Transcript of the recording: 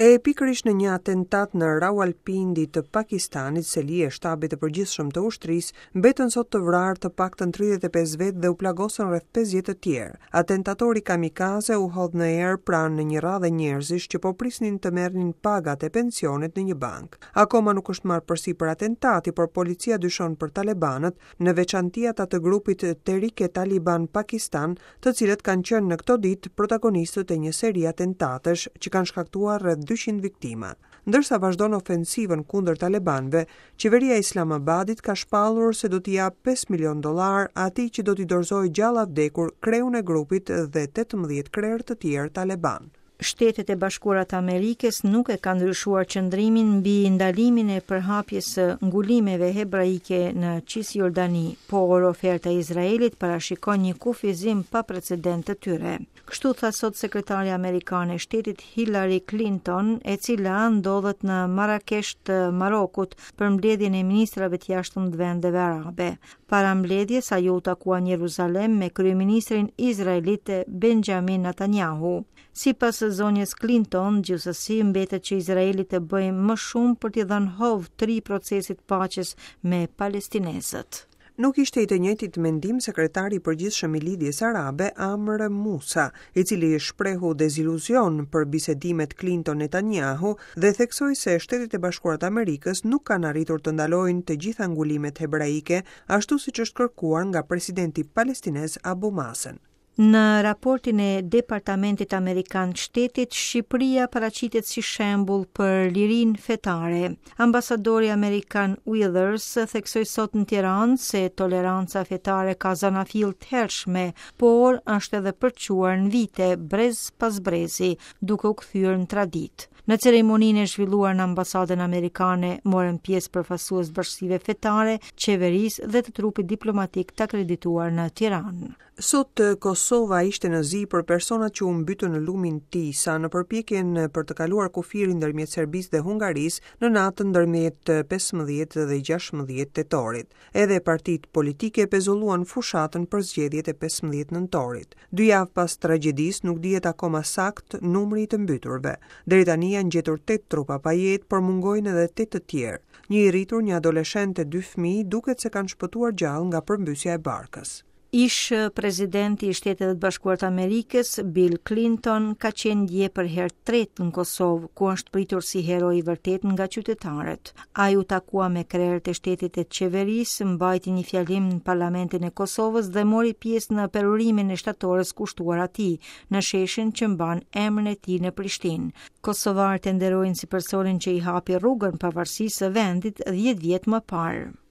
E pikërisht në një atentat në Rawalpindi të Pakistanit, seli e shtabit të përgjithshëm të ushtrisë, mbetën sot të vrarë të paktën 35 vetë dhe u plagosën rreth 50 të tjerë. Atentatori kamikaze u hodh në erë pranë në një radhë njerëzish që po prisnin të merrnin pagat e pensionet në një bank. Akoma nuk është marrë përsipër atentati, por policia dyshon për talebanët, në veçanti ata të grupit Tehrik-e-Taliban Pakistan, të cilët kanë qenë në këto ditë protagonistët e një seri atentatesh që kanë shkaktuar rreth 200 viktima. Ndërsa vazhdon ofensivën kundër talebanëve, qeveria e Islamabadit ka shpallur se do t'i jap $5 milion atij që do t'i dorëzojë gjalla vdekur kreun e grupit dhe 18 krerë të tjerë taleban. Shtetet e Bashkuara të Amerikës nuk e kanë ndryshuar qëndrimin mbi ndalimin e përhapjes së ngulimeve hebraike në Cisjordani, por oferta e Izraelit parashikon një kufizim pa precedent të tyre. Kështu tha sot sekretari amerikane e shtetit Hillary Clinton, e cila ndodhet në Marrakesh të Marokut për mbledhjen e ministrave të jashtëm të vendeve arabe. Para mbledhjes ajo u takua në Jeruzalem me kryeministrin izraelit Benjamin Netanyahu. Sipas zonjës Clinton, gjithsesi mbetet që Izraeli të bëjë më shumë për t'i dhënë hovë 3 procesit paqes me palestinezët. Nuk ishte i të njëjtit mendim sekretari i përgjithshëm i Lidhjes Arabe Amr Musa, i cili shprehu deziluzion për bisedimet Clinton-Netanyahu dhe theksoi se Shtetet e Bashkuara të Amerikës nuk kanë arritur të ndalojnë të gjitha ngulimet hebraike, ashtu siç është kërkuar nga presidenti palestinez Abu Mazen. Në raportin e Departamentit Amerikan të Shtetit, Shqipëria paraqitet si shembull për lirinë fetare. Ambasadori amerikan Withers theksoi sot në Tiranë se toleranca fetare ka zanafill të hershme, por është edhe përquar në vite brez pas brezi, duke u kthyer në traditë. Në ceremoninë e zhvilluar në ambasadën amerikane morën pjesë përfaqësues bashkësive fetare, qeverisë dhe të trupit diplomatik të akredituar në Tiranë. Sot Kosova ishte në zi për personat që u mbytën në lumin Tisa në përpjekjen për të kaluar kufirin ndërmjet Serbisë dhe Hungarisë në natën ndërmjet 15 dhe 16 tetorit. Edhe partitë politike pezulluan fushatën për zgjedhjet e 15 nëntorit. 2 javë pas tragjedisë nuk dihet akoma sakt numri i të mbyturve. Deri tani janë gjetur 8 trupa pa jetë, por mungojnë edhe 8 të tjerë. Një i rritur, një adoleshent e 2 fëmijë duket se kanë shpëtuar gjallë nga përmbysja e barkës. Ish prezidenti i Shtetit të Bashkuara të Amerikës, Bill Clinton, ka qenë dje për herë tretë në Kosovë, ku është pritur si hero i vërtet nga qytetarët. Ai u takua me krerët e shtetit e qeverisë, mbajti një fjalim në Parlamentin e Kosovës dhe mori pjesë në perurimin e shtatores kushtuar atij në sheshin që mban emrin e tij në Prishtinë. Kosovarët e nderojnë si personin që i hapi rrugën pavarësisë së vendit 10 vjet më parë.